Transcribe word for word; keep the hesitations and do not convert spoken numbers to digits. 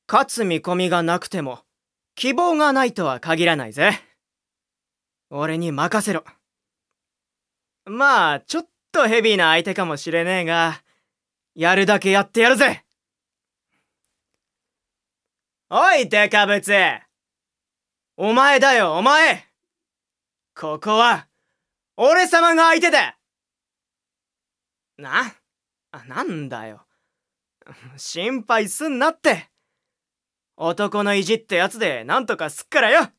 勝つ見込みがなくても希望がないとは限らないぜ。俺に任せろ。まあちょっとヘビーな相手かもしれねえが、やるだけやってやるぜ。おいデカブツ、お前だよお前。ここは俺様が相手だ。な、なんだよ。心配すんなって。男の意地ってやつでなんとかすっからよ。